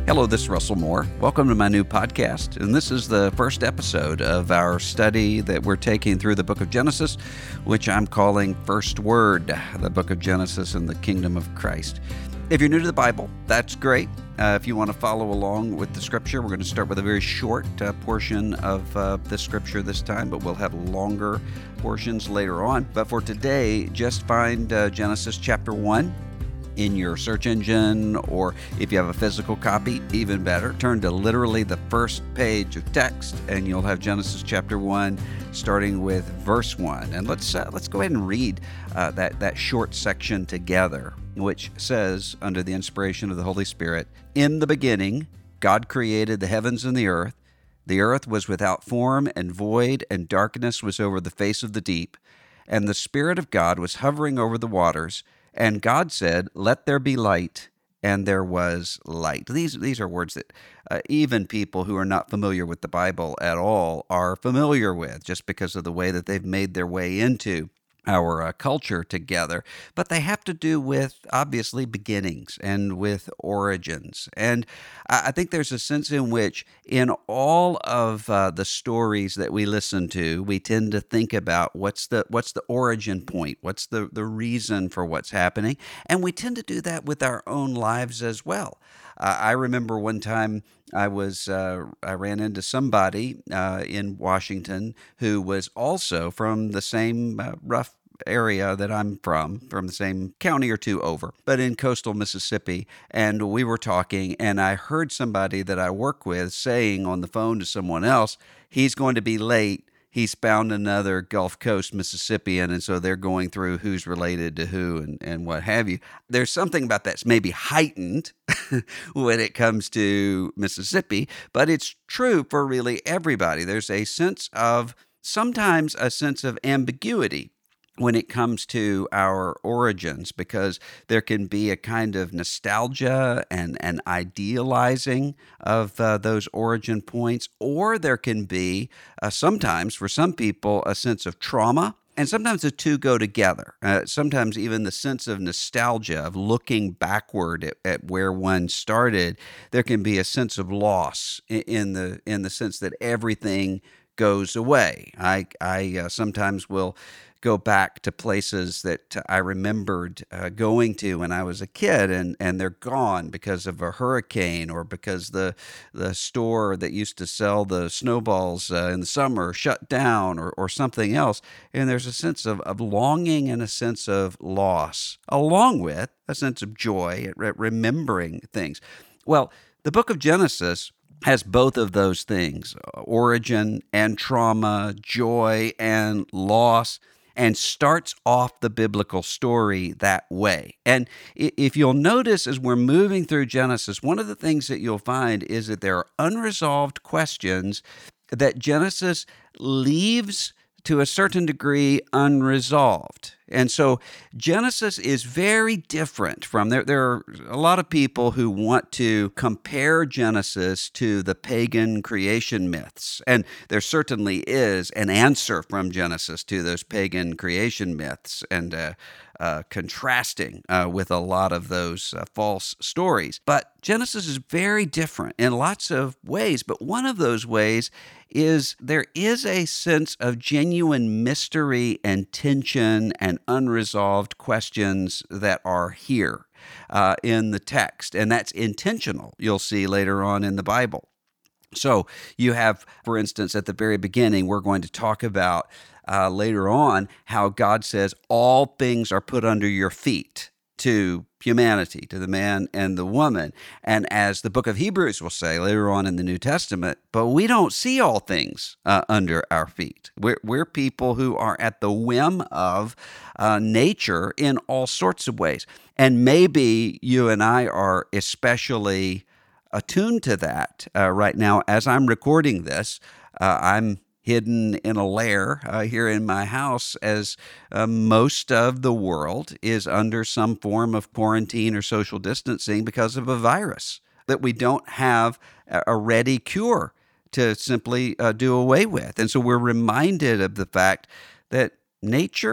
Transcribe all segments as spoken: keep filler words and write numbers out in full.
Hello, this is Russell Moore. Welcome to my new podcast. And this is the first episode of our study that we're taking through the book of Genesis, which I'm calling First Word, the book of Genesis and the Kingdom of Christ. If you're new to the Bible, that's great. Uh, if you want to follow along with the scripture, we're going to start with a very short uh, portion of uh, the scripture this time, but we'll have longer portions later on. But for today, just find uh, Genesis chapter one in your search engine, or if you have a physical copy, even better. Turn to literally the first page of text, and you'll have Genesis chapter one, starting with verse one. And let's uh, let's go ahead and read uh, that that short section together, which says, under the inspiration of the Holy Spirit, "In the beginning, God created the heavens and the earth. The earth was without form and void, and darkness was over the face of the deep. And the Spirit of God was hovering over the waters. And God said, 'Let there be light,' and there was light." These these are words that uh, even people who are not familiar with the Bible at all are familiar with, just because of the way that they've made their way into our uh, culture together. But they have to do with, obviously, beginnings and with origins. And I I think there's a sense in which in all of uh, the stories that we listen to, we tend to think about what's the what's the origin point, what's the, the reason for what's happening. And we tend to do that with our own lives as well. Uh, I remember one time I was uh, I ran into somebody uh, in Washington who was also from the same uh, rough area that I'm from, from the same county or two over, but in coastal Mississippi. And we were talking, and I heard somebody that I work with saying on the phone to someone else, "He's going to be late. He's found another Gulf Coast Mississippian," and so they're going through who's related to who and, and what have you. There's something about that's maybe heightened when it comes to Mississippi, but it's true for really everybody. There's a sense of, sometimes a sense of ambiguity when it comes to our origins, because there can be a kind of nostalgia and an idealizing of uh, those origin points, or there can be uh, sometimes, for some people, a sense of trauma. And sometimes the two go together. Uh, sometimes even the sense of nostalgia, of looking backward at, at where one started, there can be a sense of loss in, in the in the sense that everything goes away. I I uh, sometimes will go back to places that I remembered uh, going to when I was a kid, and, and they're gone because of a hurricane, or because the the store that used to sell the snowballs uh, in the summer shut down, or, or something else. And there's a sense of, of longing and a sense of loss, along with a sense of joy at re- remembering things. Well, the book of Genesis has both of those things, origin and trauma, joy and loss, and starts off the biblical story that way. And if you'll notice, as we're moving through Genesis, one of the things that you'll find is that there are unresolved questions that Genesis leaves to a certain degree unresolved. And so Genesis is very different from, there, there are a lot of people who want to compare Genesis to the pagan creation myths. And there certainly is an answer from Genesis to those pagan creation myths, and uh, uh, contrasting uh, with a lot of those uh, false stories. But Genesis is very different in lots of ways. But one of those ways is there is a sense of genuine mystery and tension and unresolved questions that are here uh, in the text. And that's intentional, you'll see later on in the Bible. So you have, for instance, at the very beginning, we're going to talk about uh, later on how God says all things are put under your feet to humanity, to the man and the woman. And as the book of Hebrews will say later on in the New Testament, but we don't see all things uh, under our feet. We're, we're people who are at the whim of uh, nature in all sorts of ways. And maybe you and I are especially attuned to that uh, right now. As I'm recording this, uh, I'm hidden in a lair uh, here in my house, as uh, most of the world is under some form of quarantine or social distancing because of a virus that we don't have a ready cure to simply uh, do away with. And so we're reminded of the fact that nature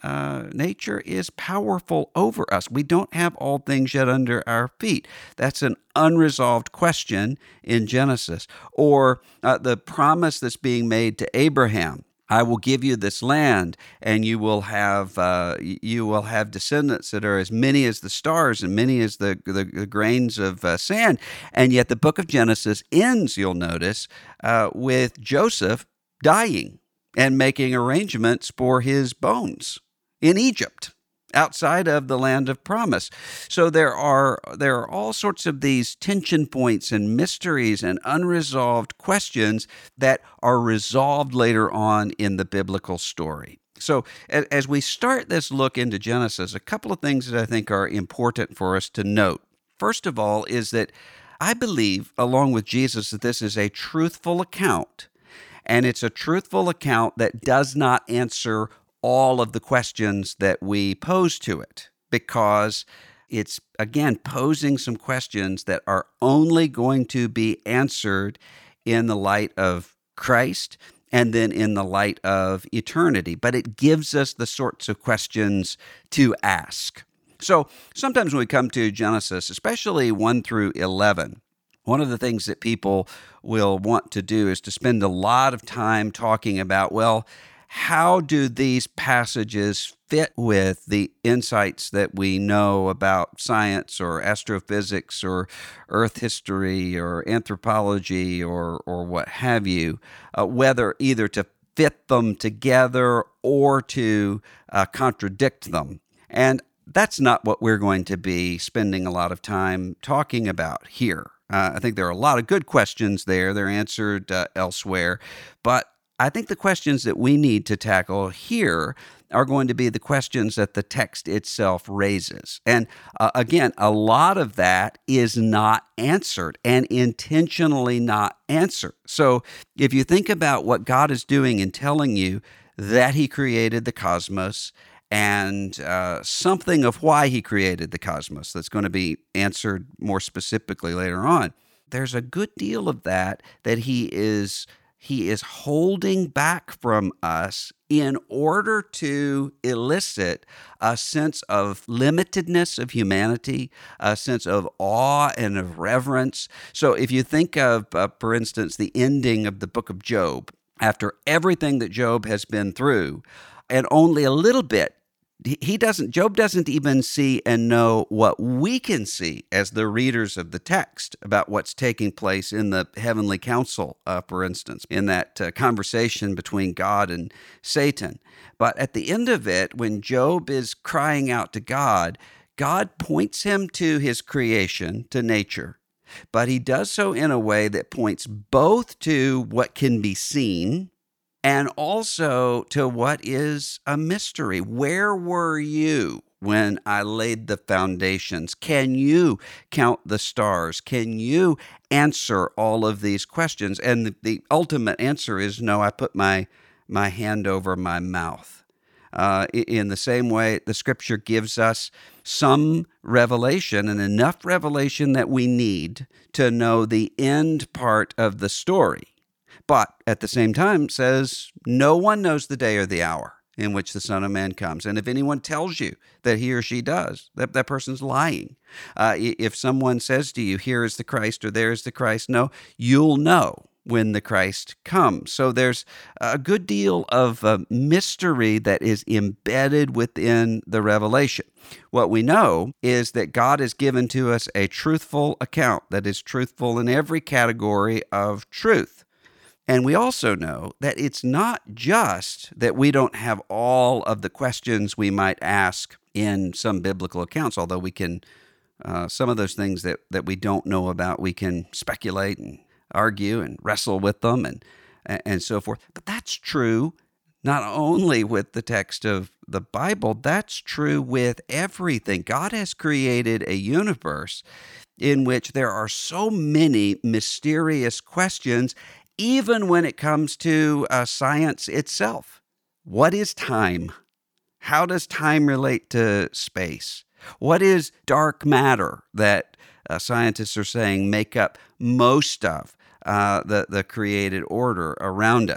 uh, nature is powerful over us. We don't have all things yet under our feet. That's an unresolved question in Genesis. Or uh, the promise that's being made to Abraham. I will give you this land, and you will have uh, you will have descendants that are as many as the stars and many as the the, the grains of uh, sand. And yet, the book of Genesis ends, you'll notice, uh, with Joseph dying and making arrangements for his bones in Egypt, outside of the land of promise. So there are there are all sorts of these tension points and mysteries and unresolved questions that are resolved later on in the biblical story. So as we start this look into Genesis, a couple of things that I think are important for us to note. First of all is that I believe, along with Jesus, that this is a truthful account, and it's a truthful account that does not answer all of the questions that we pose to it, because it's, again, posing some questions that are only going to be answered in the light of Christ and then in the light of eternity. But it gives us the sorts of questions to ask. So sometimes when we come to Genesis, especially one through eleven, one of the things that people will want to do is to spend a lot of time talking about, well, how do these passages fit with the insights that we know about science or astrophysics or earth history or anthropology or or what have you, uh, whether either to fit them together or to uh, contradict them? And that's not what we're going to be spending a lot of time talking about here. Uh, I think there are a lot of good questions there. They're answered uh, elsewhere. But I think the questions that we need to tackle here are going to be the questions that the text itself raises. And uh, again, a lot of that is not answered and intentionally not answered. So if you think about what God is doing in telling you that He created the cosmos and uh, something of why He created the cosmos that's going to be answered more specifically later on, there's a good deal of that that He is He is holding back from us in order to elicit a sense of limitedness of humanity, a sense of awe and of reverence. So if you think of, uh, for instance, the ending of the book of Job, after everything that Job has been through, and only a little bit, he doesn't, Job doesn't even see and know what we can see as the readers of the text about what's taking place in the heavenly council, uh, for instance, in that uh, conversation between God and Satan. But at the end of it, when Job is crying out to God, God points him to his creation, to nature, but he does so in a way that points both to what can be seen and also to what is a mystery. Where were you when I laid the foundations? Can you count the stars? Can you answer all of these questions? And the, the ultimate answer is no, I put my, my hand over my mouth. Uh, in the same way, the Scripture gives us some revelation and enough revelation that we need to know the end part of the story. But at the same time says, no one knows the day or the hour in which the Son of Man comes. And if anyone tells you that he or she does, that, that person's lying. Uh, if someone says to you, here is the Christ or there is the Christ, no, you'll know when the Christ comes. So there's a good deal of uh, mystery that is embedded within the revelation. What we know is that God has given to us a truthful account that is truthful in every category of truth. And we also know that it's not just that we don't have all of the questions we might ask in some biblical accounts, although we can, uh, some of those things that, that we don't know about, we can speculate and argue and wrestle with them and, and so forth. But that's true not only with the text of the Bible, that's true with everything. God has created a universe in which there are so many mysterious questions, even when it comes to uh, science itself. What is time? How does time relate to space? What is dark matter that uh, scientists are saying make up most of uh, the, the created order around us?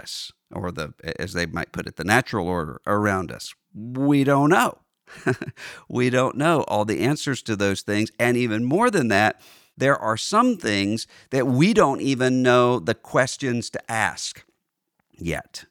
or the, as they might put it, the natural order around us? We don't know. We don't know all the answers to those things. And even more than that, there are some things that we don't even know the questions to ask yet.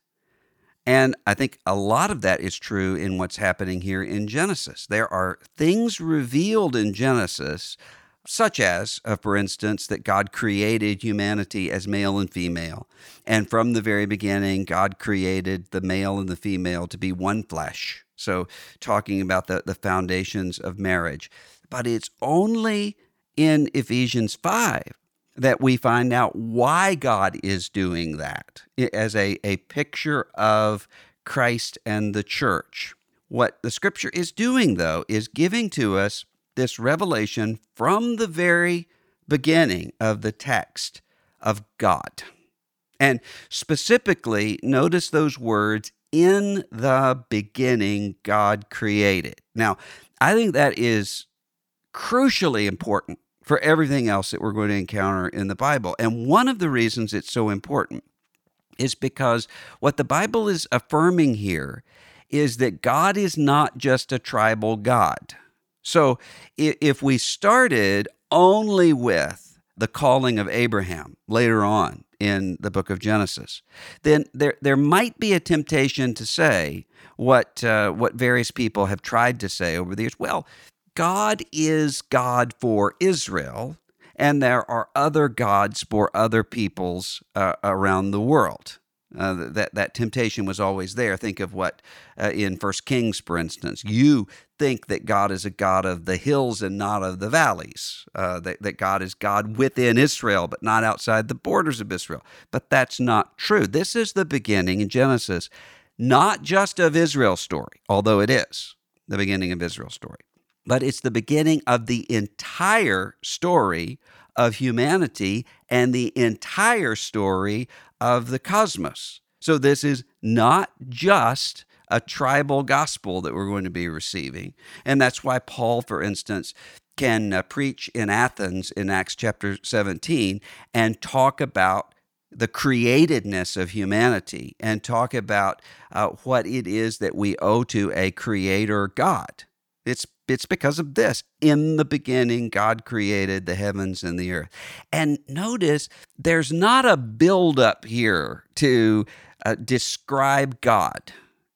And I think a lot of that is true in what's happening here in Genesis. There are things revealed in Genesis, such as, uh, for instance, that God created humanity as male and female. And from the very beginning, God created the male and the female to be one flesh. So talking about the, the foundations of marriage. But it's only in Ephesians five that we find out why God is doing that as a, a picture of Christ and the church. What the scripture is doing, though, is giving to us this revelation from the very beginning of the text of God. And specifically, notice those words, in the beginning, God created. Now, I think that is crucially important for everything else that we're going to encounter in the Bible. And one of the reasons it's so important is because what the Bible is affirming here is that God is not just a tribal God. So if we started only with the calling of Abraham later on in the book of Genesis, then there there might be a temptation to say what uh, what various people have tried to say over the years. Well, God is God for Israel, and there are other gods for other peoples uh, around the world. Uh, that that temptation was always there. Think of what uh, in First Kings, for instance. You think that God is a God of the hills and not of the valleys. Uh, that, that God is God within Israel, but not outside the borders of Israel. But that's not true. This is the beginning in Genesis, not just of Israel's story, although it is the beginning of Israel's story. But it's the beginning of the entire story of humanity and the entire story of the cosmos. So this is not just a tribal gospel that we're going to be receiving. And that's why Paul, for instance, can uh, preach in Athens in Acts chapter seventeen and talk about the createdness of humanity and talk about uh, what it is that we owe to a creator God. It's It's because of this. In the beginning, God created the heavens and the earth. And notice, there's not a buildup here to uh, describe God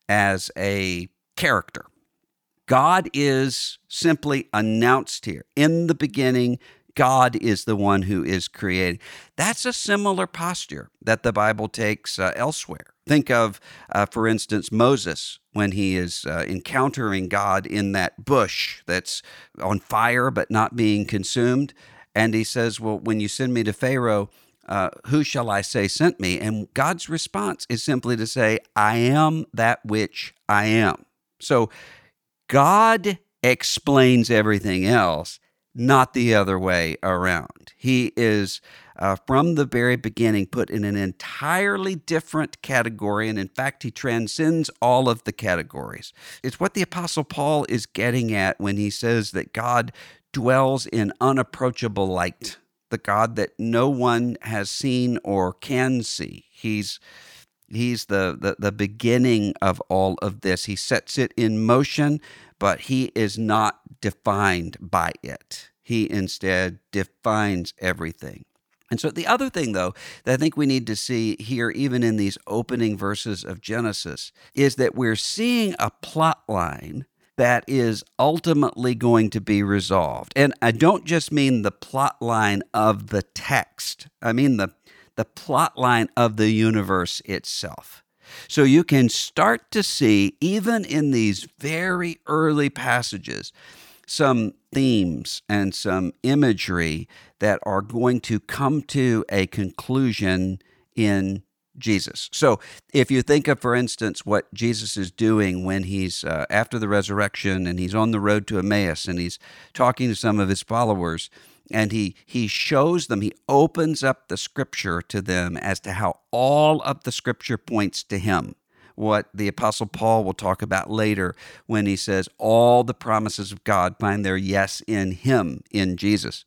as a character. God is simply announced here. In the beginning, God is the one who is creating. That's a similar posture that the Bible takes uh, elsewhere. Think of, uh, for instance, Moses when he is uh, encountering God in that bush that's on fire but not being consumed. And he says, well, when you send me to Pharaoh, uh, who shall I say sent me? And God's response is simply to say, I am that which I am. So God explains everything else, not the other way around. He is, uh, from the very beginning, put in an entirely different category, and in fact, he transcends all of the categories. It's what the Apostle Paul is getting at when he says that God dwells in unapproachable light, the God that no one has seen or can see. He's He's the, the, the beginning of all of this. He sets it in motion, but he is not defined by it. He instead defines everything. And so the other thing, though, that I think we need to see here, even in these opening verses of Genesis, is that we're seeing a plot line that is ultimately going to be resolved. And I don't just mean the plot line of the text. I mean the the plot line of the universe itself. So you can start to see, even in these very early passages, some themes and some imagery that are going to come to a conclusion in Jesus. So if you think of, for instance, what Jesus is doing when he's uh, after the resurrection and he's on the road to Emmaus and he's talking to some of his followers, and he he shows them, he opens up the scripture to them as to how all of the scripture points to him. What the Apostle Paul will talk about later when he says all the promises of God find their yes in him, in Jesus.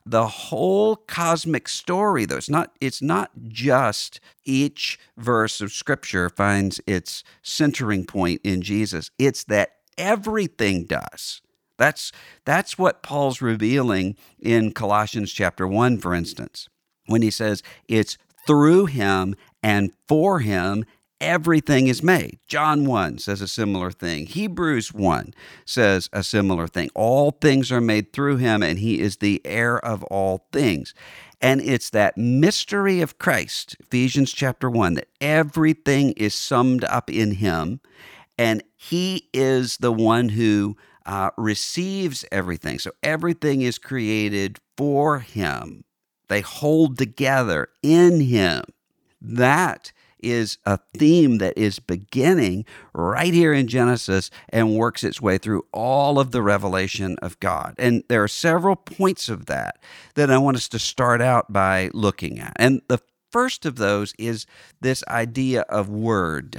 the whole cosmic story, though, it's not, it's not just each verse of Scripture finds its centering point in Jesus. It's that everything does. That's, that's what Paul's revealing in Colossians chapter one, for instance, when he says it's through him and for him everything is made. John one says a similar thing. Hebrews one says a similar thing. All things are made through him, and he is the heir of all things. And it's that mystery of Christ, Ephesians chapter one, that everything is summed up in him, and he is the one who uh, receives everything. So everything is created for him. They hold together in him. That is a theme that is beginning right here in Genesis and works its way through all of the revelation of God. And there are several points of that that I want us to start out by looking at. And the first of those is this idea of word.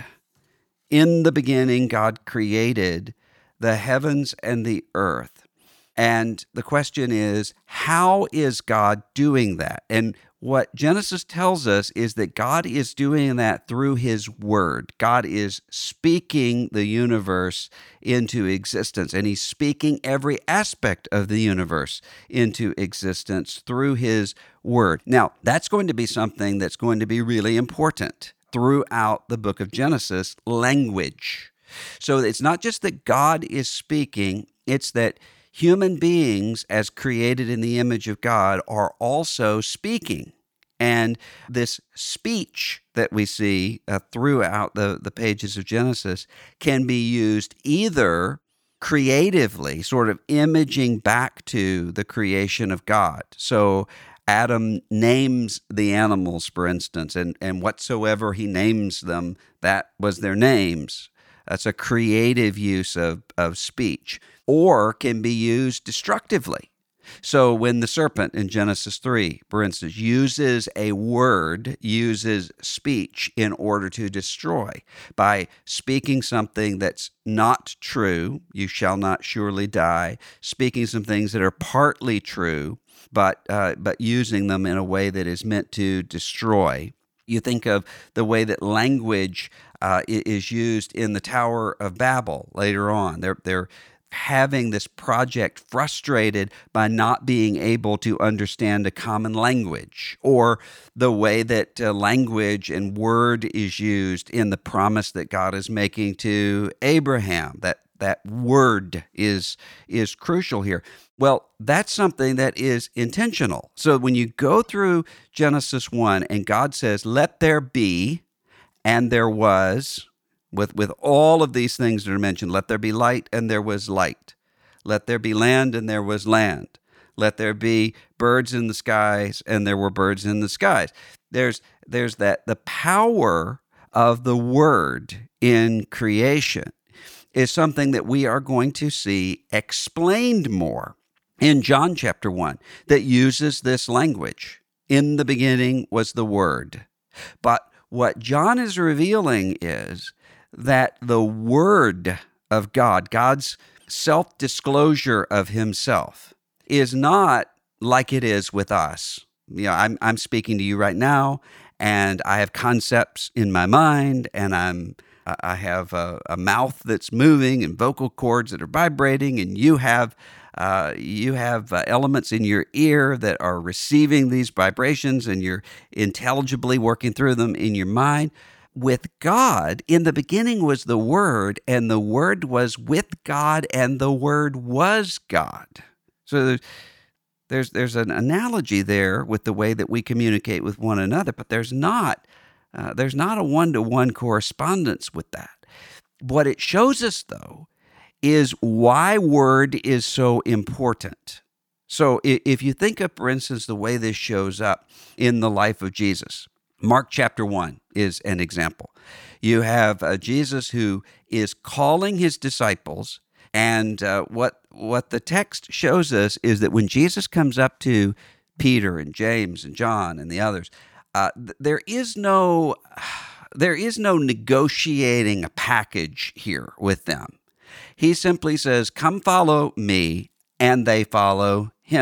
In the beginning, God created the heavens and the earth. And the question is, how is God doing that? And what Genesis tells us is that God is doing that through his word. God is speaking the universe into existence, and he's speaking every aspect of the universe into existence through his word. Now, that's going to be something that's going to be really important throughout the book of Genesis, language. So it's not just that God is speaking, it's that human beings, as created in the image of God, are also speaking. And this speech that we see uh, throughout the, the pages of Genesis can be used either creatively, sort of imaging back to the creation of God. So Adam names the animals, for instance, and, and whatsoever he names them, that was their names. That's a creative use of, of speech, or can be used destructively. So when the serpent in Genesis three, for instance, uses a word, uses speech in order to destroy, by speaking something that's not true, you shall not surely die, speaking some things that are partly true, but uh, but using them in a way that is meant to destroy. You think of the way that language uh, is used in the Tower of Babel later on. They're they're having this project frustrated by not being able to understand a common language, or the way that uh, language and word is used in the promise that God is making to Abraham. That that word is is crucial here. Well, that's something that is intentional. So when you go through Genesis one and God says, "Let there be," and there was, with, with all of these things that are mentioned, let there be light, and there was light. Let there be land, and there was land. Let there be birds in the skies, and there were birds in the skies. There's there's that the power of the word in creation is something that we are going to see explained more in John chapter one, that uses this language. In the beginning was the Word. But what John is revealing is that the Word of God, God's self-disclosure of himself, is not like it is with us. You know, I'm I'm speaking to you right now, and I have concepts in my mind, and I'm I have a, a mouth that's moving and vocal cords that are vibrating, and you have uh, you have uh, elements in your ear that are receiving these vibrations, and you're intelligibly working through them in your mind. With God, in the beginning was the Word, and the Word was with God, and the Word was God. So there's there's, there's an analogy there with the way that we communicate with one another, but there's not uh, there's not a one-to-one correspondence with that. What it shows us, though, is why word is so important. So if you think of, for instance, the way this shows up in the life of Jesus, Mark chapter one is an example. You have uh, Jesus who is calling his disciples, and uh, what what the text shows us is that when Jesus comes up to Peter and James and John and the others, uh, th- there is no there is no negotiating a package here with them. He simply says, "Come follow me," and they follow him.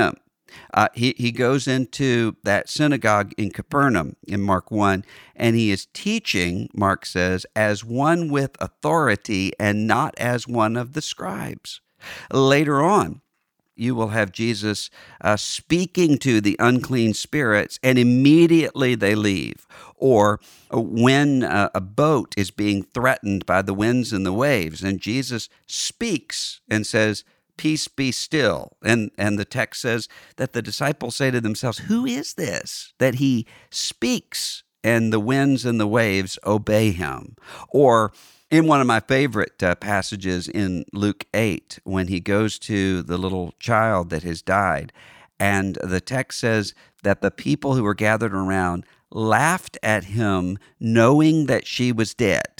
Uh, he, he goes into that synagogue in Capernaum in Mark one, and he is teaching, Mark says, as one with authority and not as one of the scribes. Later on, you will have Jesus uh, speaking to the unclean spirits, and immediately they leave. Or when uh, a boat is being threatened by the winds and the waves, and Jesus speaks and says, "Peace, be still." And, and the text says that the disciples say to themselves, "Who is this that he speaks and the winds and the waves obey him?" Or in one of my favorite uh, passages in Luke eight, when he goes to the little child that has died, and the text says that the people who were gathered around laughed at him knowing that she was dead,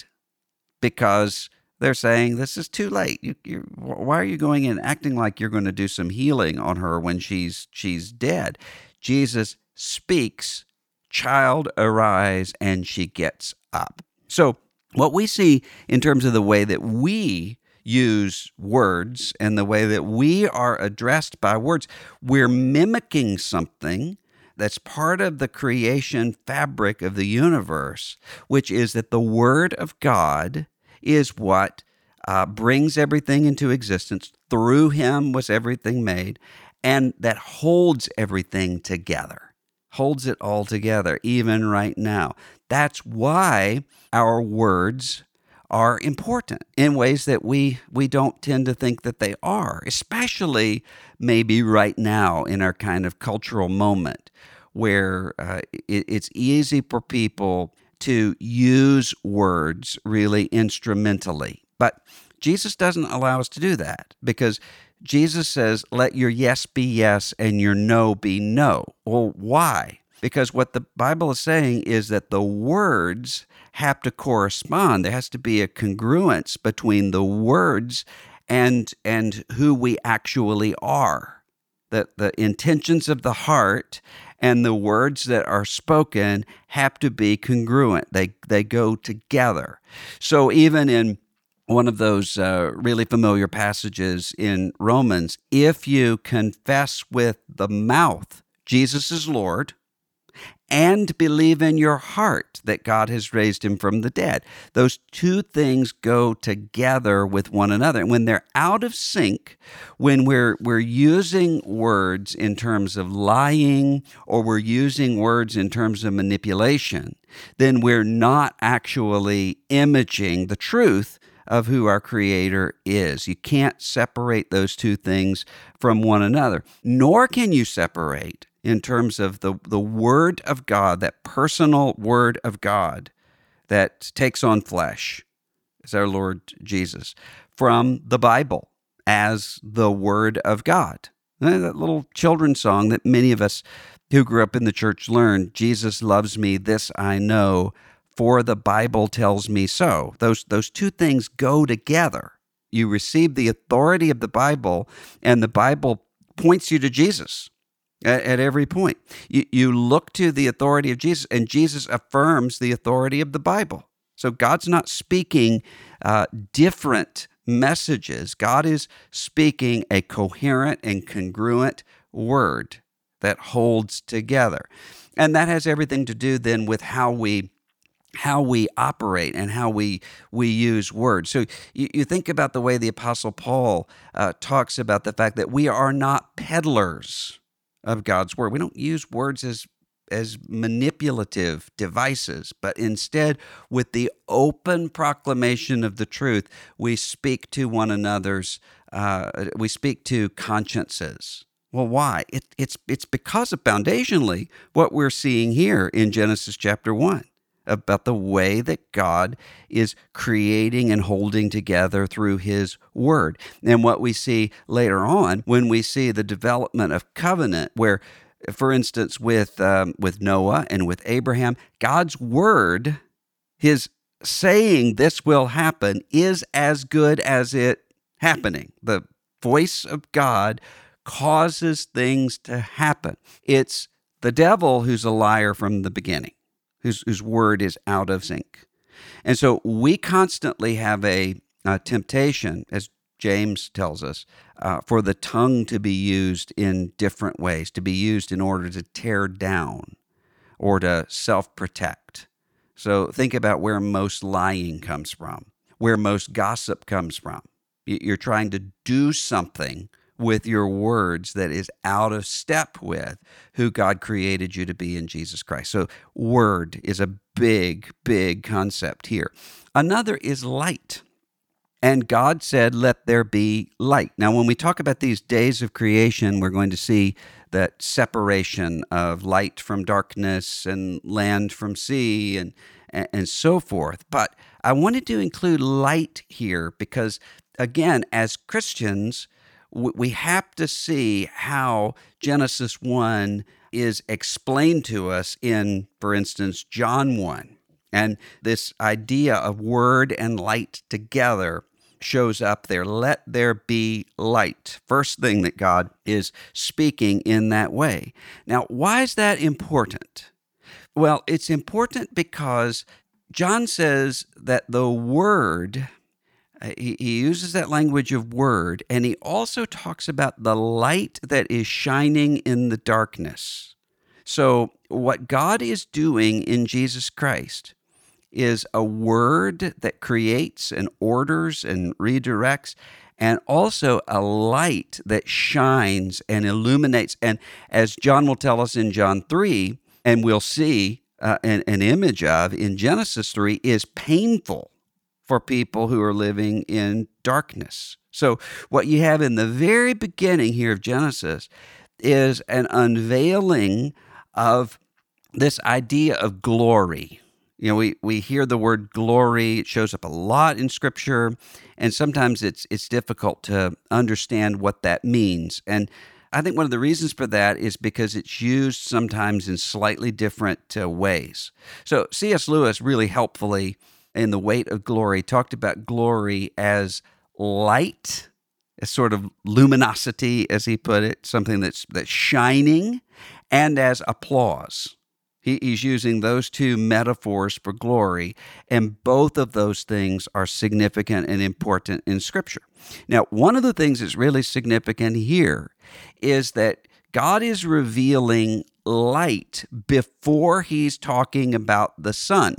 because they're saying, "This is too late. You, you, why are you going in acting like you're going to do some healing on her when she's she's dead?" Jesus speaks, "Child, arise," and she gets up. So what we see in terms of the way that we use words and the way that we are addressed by words, we're mimicking something that's part of the creation fabric of the universe, which is that the Word of God is what uh, brings everything into existence. Through him was everything made, and that holds everything together, holds it all together, even right now. That's why our words are important in ways that we we don't tend to think that they are, especially maybe right now in our kind of cultural moment where uh, it, it's easy for people to use words really instrumentally. But Jesus doesn't allow us to do that, because Jesus says, "Let your yes be yes and your no be no." Well, why? Because what the Bible is saying is that the words have to correspond. There has to be a congruence between the words and and who we actually are. That the intentions of the heart and the words that are spoken have to be congruent. They they go together. So even in one of those uh, really familiar passages in Romans, if you confess with the mouth Jesus is Lord, and believe in your heart that God has raised him from the dead, those two things go together with one another. And when they're out of sync, when we're we're using words in terms of lying, or we're using words in terms of manipulation, then we're not actually imaging the truth of who our Creator is. You can't separate those two things from one another, nor can you separate in terms of the, the Word of God, that personal Word of God that takes on flesh, is our Lord Jesus, from the Bible as the Word of God. And that little children's song that many of us who grew up in the church learned, "Jesus loves me, this I know, for the Bible tells me so." Those, those two things go together. You receive the authority of the Bible, and the Bible points you to Jesus. At, at every point, you, you look to the authority of Jesus, and Jesus affirms the authority of the Bible. So God's not speaking uh, different messages. God is speaking a coherent and congruent word that holds together. And that has everything to do then with how we how we operate and how we we use words. So you, you think about the way the Apostle Paul uh, talks about the fact that we are not peddlers of God's word. We don't use words as as manipulative devices, but instead, with the open proclamation of the truth, we speak to one another's, uh, we speak to consciences. Well, why? It, it's it's because of foundationally what we're seeing here in Genesis chapter one, about the way that God is creating and holding together through his word. And what we see later on when we see the development of covenant, where, for instance, with um, with Noah and with Abraham, God's word, his saying this will happen, is as good as it happening. The voice of God causes things to happen. It's the devil who's a liar from the beginning, whose, whose word is out of sync. And so we constantly have a, a temptation, as James tells us, uh, for the tongue to be used in different ways, to be used in order to tear down or to self-protect. So think about where most lying comes from, where most gossip comes from. You're trying to do something with your words that is out of step with who God created you to be in Jesus Christ. So word is a big, big concept here. Another is light. And God said, let there be light. Now, when we talk about these days of creation, we're going to see that separation of light from darkness and land from sea and, and, and so forth. But I wanted to include light here because, again, as Christians, we have to see how Genesis one is explained to us in, for instance, John one. And this idea of word and light together shows up there. Let there be light. First thing that God is speaking in that way. Now, why is that important? Well, it's important because John says that the word, he, he uses that language of word, and he also talks about the light that is shining in the darkness. So what God is doing in Jesus Christ is a word that creates and orders and redirects, and also a light that shines and illuminates. And as John will tell us in John three, and we'll see uh, an, an image of in Genesis three, is painful for people who are living in darkness. So what you have in the very beginning here of Genesis is an unveiling of this idea of glory. You know, we, we hear the word glory. It shows up a lot in Scripture, and sometimes it's it's difficult to understand what that means. And I think one of the reasons for that is because it's used sometimes in slightly different uh, ways. So C S Lewis really helpfully, in The Weight of Glory, talked about glory as light, as sort of luminosity, as he put it, something that's that's shining, and as applause. He's using those two metaphors for glory, and both of those things are significant and important in Scripture. Now, one of the things that's really significant here is that God is revealing light before he's talking about the sun.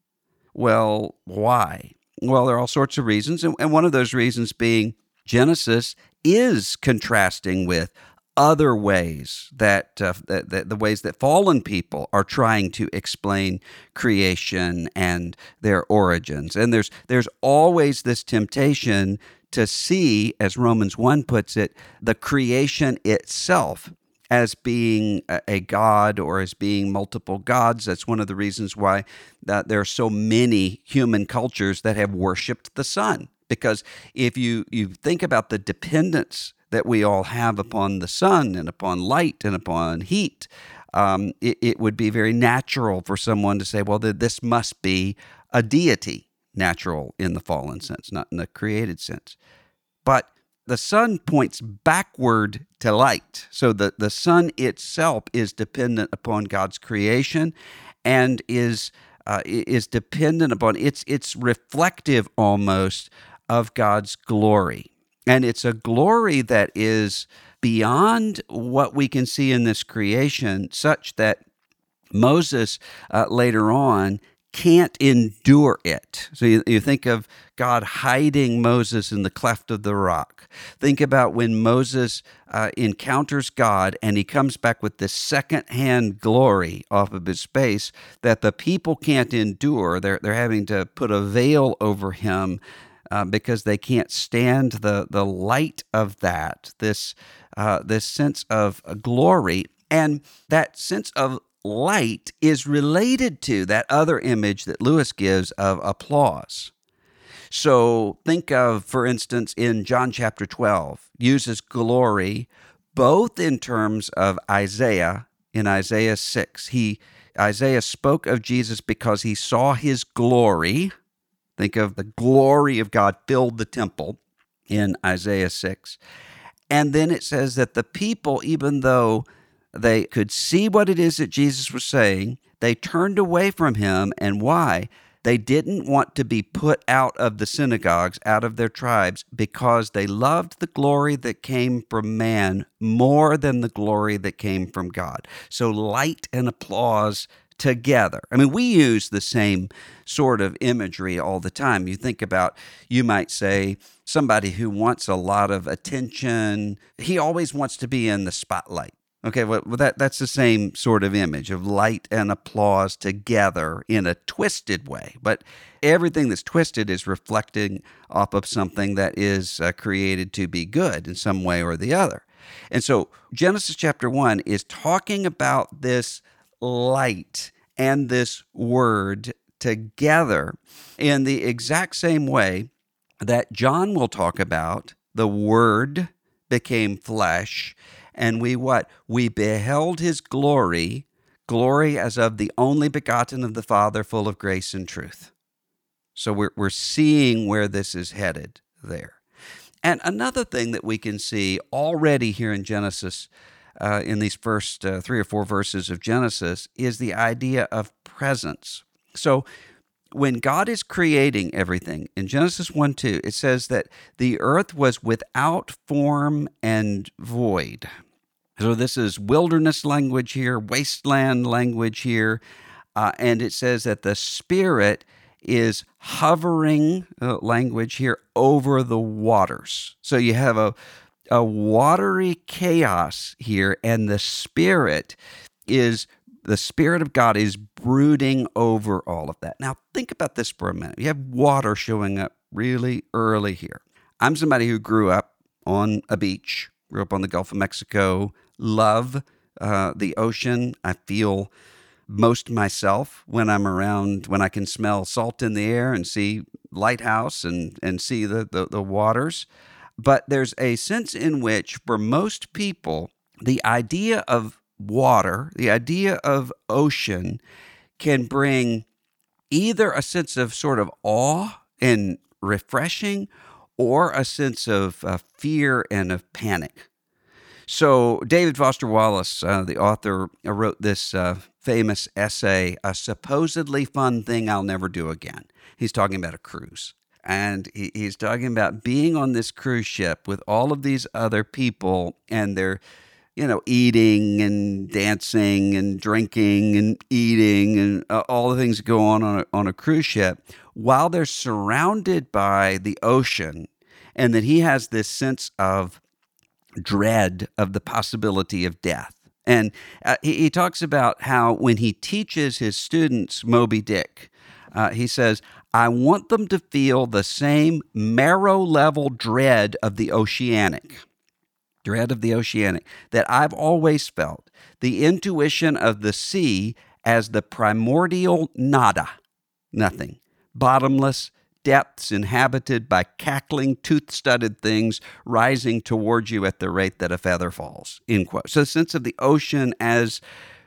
Well, why? Well, there are all sorts of reasons, and one of those reasons being Genesis is contrasting with other ways that, uh, that, that the ways that fallen people are trying to explain creation and their origins. And there's there's always this temptation to see, as Romans one puts it, the creation itself as being a, a god or as being multiple gods. That's one of the reasons why that there are so many human cultures that have worshiped the sun. Because if you, you think about the dependence that we all have upon the sun and upon light and upon heat, um, it, it would be very natural for someone to say, well, this must be a deity, natural in the fallen sense, not in the created sense. But the sun points backward to light. So the, the sun itself is dependent upon God's creation and is uh, is dependent upon, it's it's reflective almost of God's glory. And it's a glory that is beyond what we can see in this creation, such that Moses uh, later on can't endure it. So you, you think of God hiding Moses in the cleft of the rock. Think about when Moses uh, encounters God and he comes back with this secondhand glory off of his face that the people can't endure. They're, they're having to put a veil over him Uh, because they can't stand the the light of that, this uh, this sense of glory. And that sense of light is related to that other image that Lewis gives of applause. So think of, for instance, in John chapter twelve, uses glory both in terms of Isaiah, in Isaiah six. He Isaiah spoke of Jesus because he saw his glory. Think of the glory of God filled the temple in Isaiah six. And then it says that the people, even though they could see what it is that Jesus was saying, they turned away from him. And why? They didn't want to be put out of the synagogues, out of their tribes, because they loved the glory that came from man more than the glory that came from God. So light and applause together. I mean, we use the same sort of imagery all the time. You think about, you might say, somebody who wants a lot of attention, he always wants to be in the spotlight. Okay, well, that that's the same sort of image of light and applause together in a twisted way. But everything that's twisted is reflecting off of something that is uh, created to be good in some way or the other. And so Genesis chapter one is talking about this light and this word together in the exact same way that John will talk about the word became flesh. And we what? We beheld his glory, glory as of the only begotten of the Father, full of grace and truth. So we're, we're seeing where this is headed there. And another thing that we can see already here in Genesis, uh, in these first uh, three or four verses of Genesis, is the idea of presence. So when God is creating everything, in Genesis one two, it says that the earth was without form and void. So this is wilderness language here, wasteland language here, uh, and it says that the Spirit is hovering uh, language here over the waters. So you have a, a watery chaos here, and the Spirit is, the Spirit of God is brooding over all of that. Now think about this for a minute. You have water showing up really early here. I'm somebody who grew up on a beach, grew up on the Gulf of Mexico, love uh, the ocean. I feel most myself when I'm around, when I can smell salt in the air and see lighthouse and, and see the, the, the waters. But there's a sense in which, for most people, the idea of water, the idea of ocean, can bring either a sense of sort of awe and refreshing, or a sense of uh, fear and of panic. So David Foster Wallace, uh, the author, uh, wrote this uh, famous essay, A Supposedly Fun Thing I'll Never Do Again. He's talking about a cruise. And he, he's talking about being on this cruise ship with all of these other people, and they're, you know, eating and dancing and drinking and eating and uh, all the things that go on on a, on a cruise ship, while they're surrounded by the ocean, and that he has this sense of dread of the possibility of death. And uh, he, he talks about how when he teaches his students Moby Dick, uh, he says, I want them to feel the same marrow-level dread of the oceanic, dread of the oceanic, that I've always felt, the intuition of the sea as the primordial nada, nothing, bottomless depths inhabited by cackling, tooth-studded things rising towards you at the rate that a feather falls, end quote. So the sense of the ocean as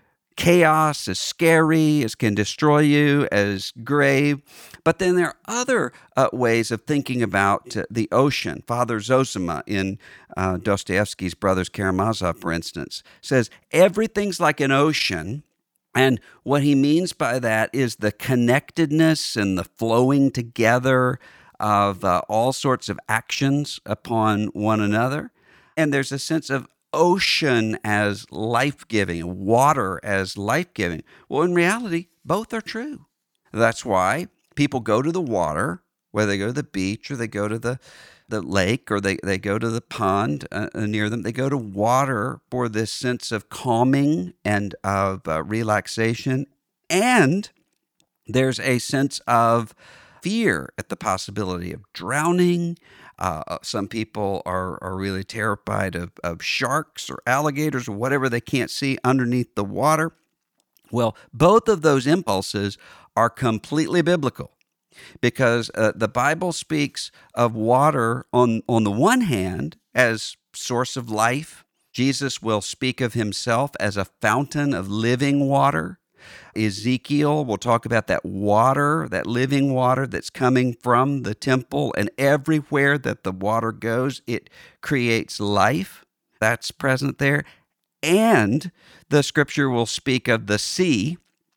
chaos, as scary, as can destroy you, as grave. But then there are other uh, ways of thinking about uh, the ocean. Father Zosima in uh, Dostoevsky's Brothers Karamazov, for instance, says everything's like an ocean. And what he means by that is the connectedness and the flowing together of uh, all sorts of actions upon one another. And there's a sense of ocean as life-giving, water as life-giving. Well, in reality, both are true. That's why people go to the water, whether they go to the beach or they go to the the lake or they, they go to the pond uh, near them. They go to water for this sense of calming and of uh, relaxation. And there's a sense of fear at the possibility of drowning. Uh, some people are, are really terrified of, of sharks or alligators or whatever they can't see underneath the water. Well, both of those impulses are completely biblical. Because uh, the Bible speaks of water on, on the one hand as source of life. Jesus will speak of himself as a fountain of living water. Ezekiel will talk about that water, that living water that's coming from the temple, and everywhere that the water goes, it creates life. That's present there. And the scripture will speak of the sea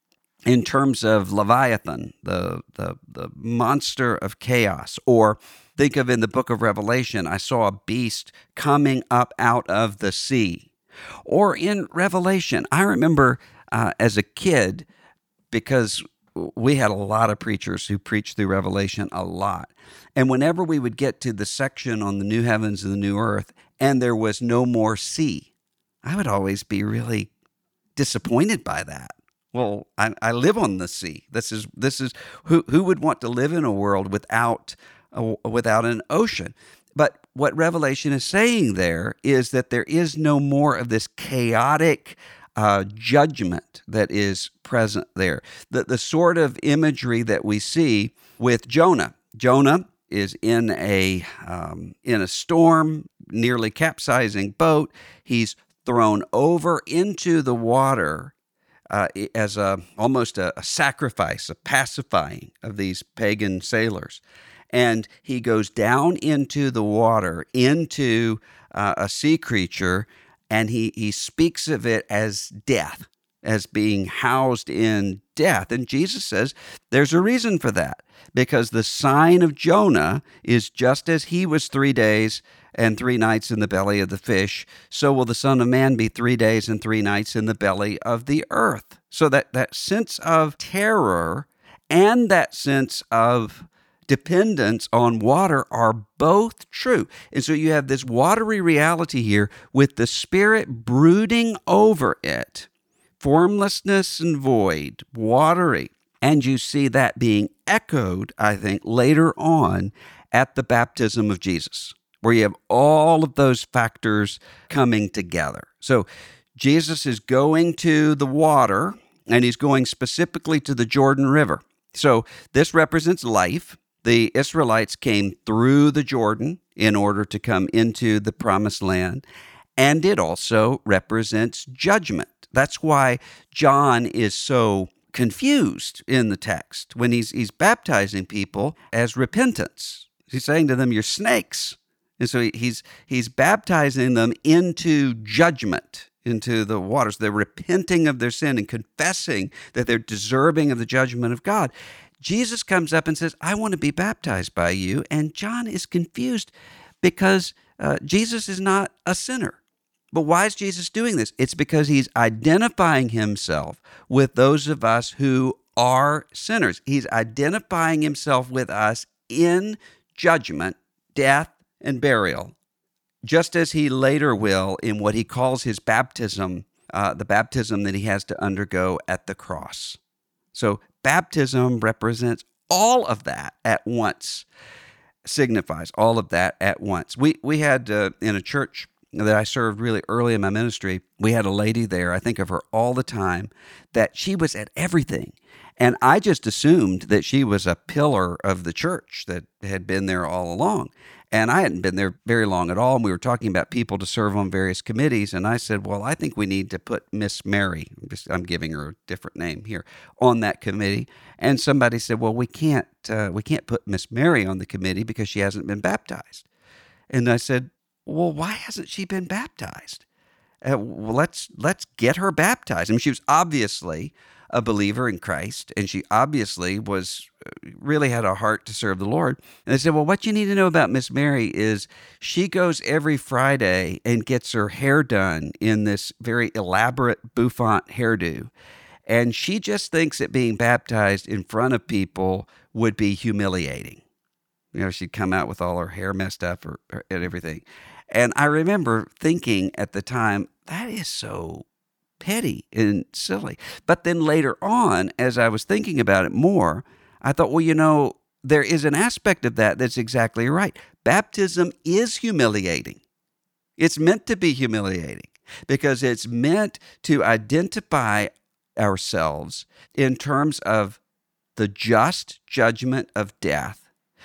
in terms of Leviathan, the, the, the monster of chaos. Or think of in the book of Revelation, I saw a beast coming up out of the sea. Or in Revelation, I remember uh, as a kid, because we had a lot of preachers who preached through Revelation a lot. And whenever we would get to the section on the new heavens and the new earth, and there was no more sea, I would always be really disappointed by that. Well, I, I live on the sea. This is this is who who would want to live in a world without uh, without an ocean? But what Revelation is saying there is that there is no more of this chaotic uh, judgment that is present there. The the sort of imagery that we see with Jonah. Jonah is in a um, in a storm, nearly capsizing boat. He's thrown over into the water uh, as a almost a, a sacrifice, a pacifying of these pagan sailors. And he goes down into the water, into uh, a sea creature, and he, he speaks of it as death, as being housed in death. And Jesus says there's a reason for that, because the sign of Jonah is just as he was three days and three nights in the belly of the fish, so will the Son of Man be three days and three nights in the belly of the earth. So that, that sense of terror and that sense of dependence on water are both true. And so you have this watery reality here with the Spirit brooding over it, formlessness and void, watery. And you see that being echoed, I think, later on at the baptism of Jesus, where you have all of those factors coming together. So Jesus is going to the water, and he's going specifically to the Jordan River. So this represents life. The Israelites came through the Jordan in order to come into the promised land, and it also represents judgment. That's why John is so confused in the text when he's he's baptizing people as repentance. He's saying to them, "You're snakes." And so he's he's baptizing them into judgment, into the waters. They're repenting of their sin and confessing that they're deserving of the judgment of God. Jesus comes up and says, "I want to be baptized by you." And John is confused because uh, Jesus is not a sinner. But why is Jesus doing this? It's because he's identifying himself with those of us who are sinners. He's identifying himself with us in judgment, death, and burial, just as he later will in what he calls his baptism, uh, the baptism that he has to undergo at the cross. So baptism represents all of that at once, signifies all of that at once. We we had uh, in a church that I served really early in my ministry, we had a lady there, I think of her all the time, that she was at everything. And I just assumed that she was a pillar of the church that had been there all along. And I hadn't been there very long at all. And we were talking about people to serve on various committees. And I said, well, I think we need to put Miss Mary, I'm, just, I'm giving her a different name here, on that committee. And somebody said, well, we can't, uh, we can't put Miss Mary on the committee because she hasn't been baptized. And I said, well, why hasn't she been baptized? Uh, well, let's let's get her baptized. I mean, she was obviously a believer in Christ, and she obviously was really had a heart to serve the Lord. And they said, well, what you need to know about Miss Mary is she goes every Friday and gets her hair done in this very elaborate bouffant hairdo. And she just thinks that being baptized in front of people would be humiliating. You know, she'd come out with all her hair messed up or, or, and everything. And I remember thinking at the time, that is so petty and silly. But then later on, as I was thinking about it more, I thought, well, you know, there is an aspect of that that's exactly right. Baptism is humiliating. It's meant to be humiliating because it's meant to identify ourselves in terms of the just judgment of death,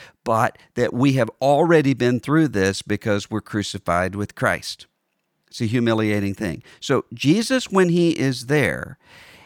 but that we have already been through this because we're crucified with Christ. It's a humiliating thing. So Jesus, when he is there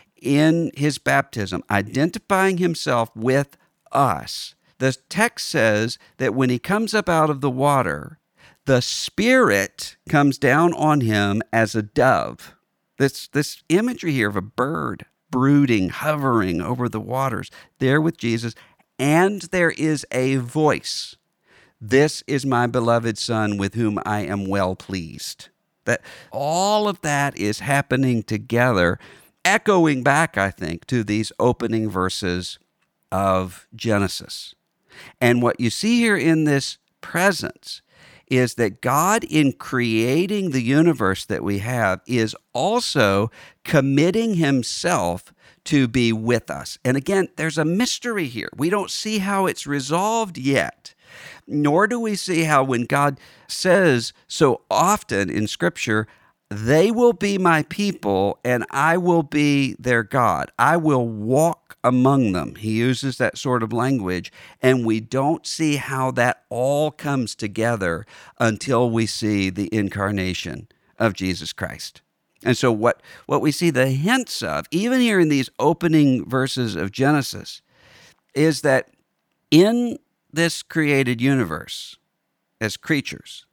in his baptism, identifying himself with us, the text says that when he comes up out of the water, the Spirit comes down on him as a dove. This, this imagery here of a bird brooding, hovering over the waters, there with Jesus, and there is a voice. This is my beloved Son with whom I am well pleased. That all of that is happening together, echoing back, I think, to these opening verses of Genesis. And what you see here in this presence is that God, in creating the universe that we have, is also committing himself to be with us. And again, there's a mystery here. We don't see how it's resolved yet, nor do we see how when God says so often in Scripture, they will be my people and I will be their God. I will walk among them. He uses that sort of language, and we don't see how that all comes together until we see the incarnation of Jesus Christ. And so what, what we see the hints of, even here in these opening verses of Genesis, is that in this created universe, as creatures,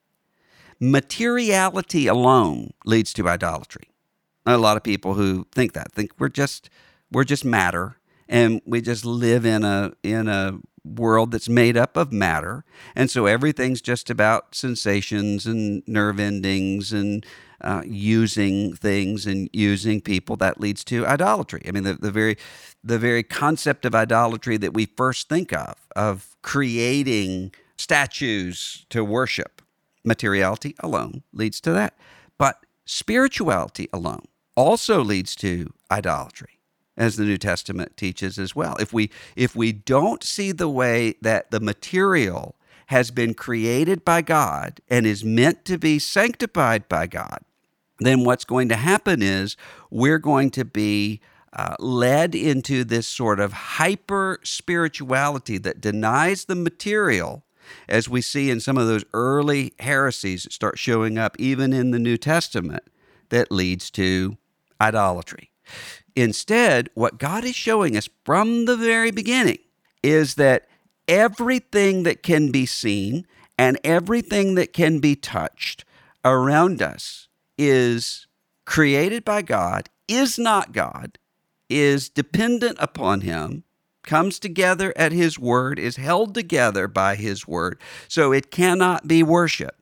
materiality alone leads to idolatry. A lot of people who think that think we're just we're just matter, and we just live in a in a world that's made up of matter, and so everything's just about sensations and nerve endings and uh, using things and using people. That leads to idolatry. I mean, the, the very the very concept of idolatry that we first think of of creating statues to worship. Materiality alone leads to that. But spirituality alone also leads to idolatry, as the New Testament teaches as well. If we if we don't see the way that the material has been created by God and is meant to be sanctified by God, then what's going to happen is we're going to be uh, led into this sort of hyper spirituality that denies the material, as we see in some of those early heresies that start showing up even in the New Testament, that leads to idolatry. Instead, what God is showing us from the very beginning is that everything that can be seen and everything that can be touched around us is created by God, is not God, is dependent upon him, comes together at his word, is held together by his word, so it cannot be worshiped.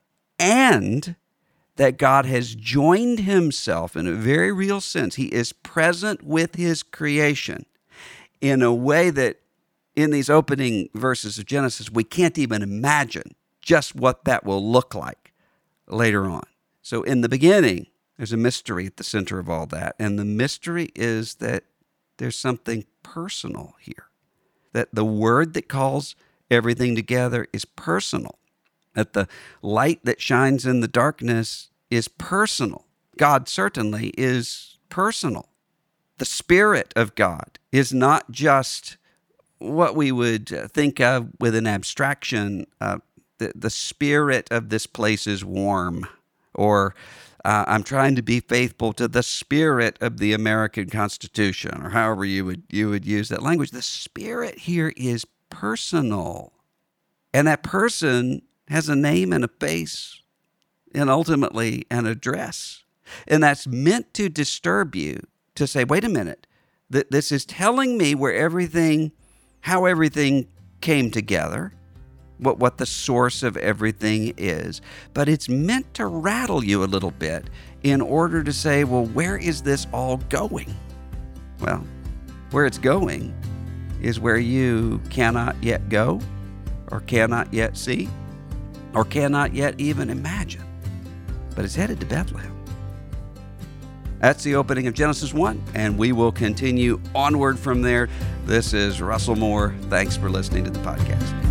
And that God has joined himself in a very real sense. He is present with his creation in a way that in these opening verses of Genesis, we can't even imagine just what that will look like later on. So in the beginning, there's a mystery at the center of all that. And the mystery is that there's something personal here. That the word that calls everything together is personal. That the light that shines in the darkness is personal. God certainly is personal. The Spirit of God is not just what we would think of with an abstraction. Uh, the, the spirit of this place is warm, or uh, I'm trying to be faithful to the spirit of the American Constitution, or however you would you would use that language. The Spirit here is personal, and that person has a name and a face, and ultimately an address, and that's meant to disturb you to say, "Wait a minute, th- this is telling me where everything, how everything came together." What, what the source of everything is, but it's meant to rattle you a little bit in order to say, well, where is this all going? Well, where it's going is where you cannot yet go, or cannot yet see, or cannot yet even imagine, but it's headed to Bethlehem. That's the opening of Genesis one, and we will continue onward from there. This is Russell Moore. Thanks for listening to the podcast.